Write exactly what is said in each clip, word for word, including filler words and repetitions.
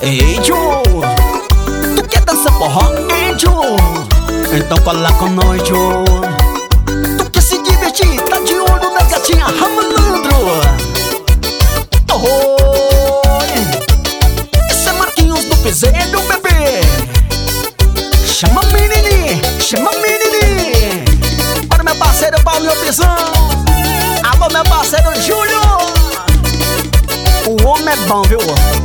Ei, Joe, tu quer dançar forró? Ei, Joe, então cola com nós, Joe. Tu quer se divertir? Tá de olho na gatinha, malandro. Oh, esse é Marquinhos do Piseiro, bebê. Chama a menini, chama a menini. Para meu parceiro Paulinho Pisão. Alô, meu parceiro Júlio. O homem é bom, viu?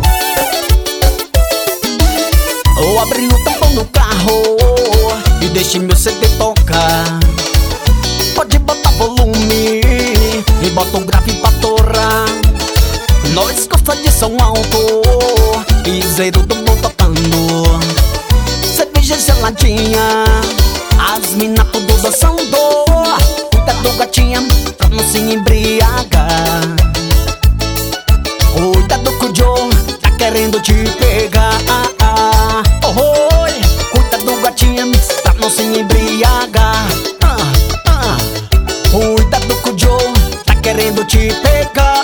Eu abri o tampão no carro e deixei meu C D tocar. Pode botar volume e bota um grave pra torrar. Nós gosta de som alto e zero do bom tocando. Cerveja geladinha, as mina tudo dançando. Cuidado gatinha pra não se embriagar. Cuidado que o Joe tá querendo te pegar. Oh, oh, cuidado gatinha pra não se embriagar. ah, ah. Cuidado que o Joe tá querendo te pegar.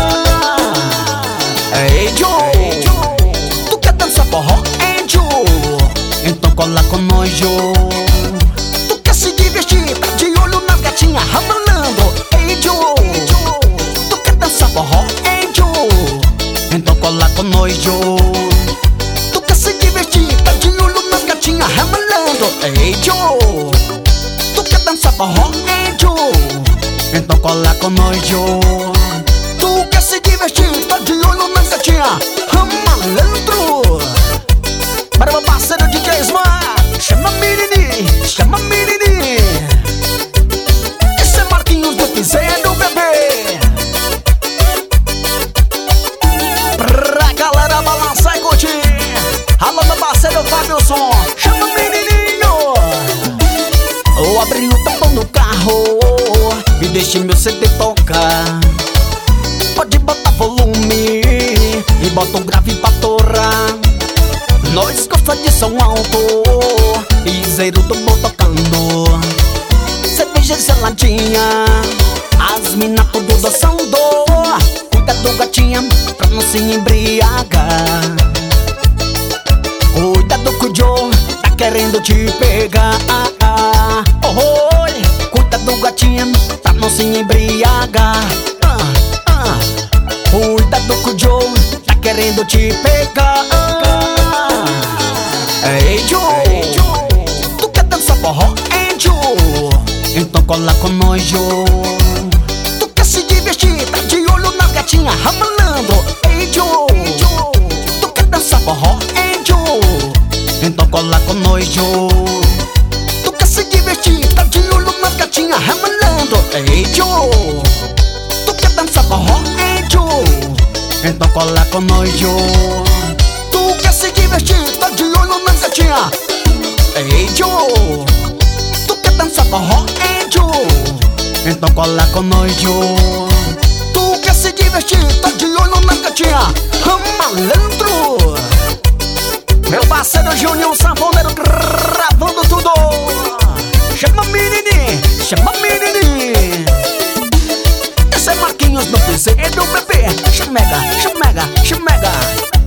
Ei, Joe, tu quer dançar forró? Ei, Joe, então cola com nós, Joe. Tu quer se divertir? Tá de olho nas gatinhas ramalando. Ei, Joe, tu quer dançar forró? Ei, Joe, então cola com nós, Joe. Tu quer se divertir? Tá de olho nas gatinhas ramalando. Ei, Joe, tu quer dançar forró? Ei, Joe, então cola com nós, Joe. Tu quer se divertir? Tá de olho nas gatinhas malandro. Para meu parceiro D J Smar, chama a menini, chama a menini. Esse é Marquinhos do Piseiro, bebê. Pra galera balançar e curtir. Alô, meu parceiro Fábio-Som, chama a menininho. Eu abri o tampão no carro e deixei meu C D tocar. Pode botar volume e bota um grave pra torrar. Nós gosta de som alto e zero do bom tocando. Cerveja geladinha, as mina tudo dançando. Cuidado gatinha pra não se embriagar. Cuidado que o Joe tá querendo te pegar. Oh, oh, cuidado gatinha pra não se embriagar. Cuidado que o Joe tá querendo te pegar. Ei, Joe, tu quer dançar forró? Ei, Joe, então cola com nós, Joe. Tu quer se divertir? Tá de olho nas gatinhas ramalando. Ei, Joe, tu quer dançar forró? Ei, Joe, então cola com nós, Joe. Tu quer se divertir? Tá de olho nas gatinhas ramalando. Ei, Joe, tu quer dançar forró? Ei, Joe, então cola com nós, Joe. Tu quer se divertir? Tá de olho nas gatinhas. Ei, Joe, tu quer dançar forró? Ei, Joe, então cola com nós, Joe. Tu quer se divertir? Tá de olho nas gatinhas malandro. Meu parceiro Juninho Sanfoneiro gravando tudo. Chama a menini, chama a menini. Esse é Marquinhos do Piseiro, bebê. Chamega, chamega, chamega.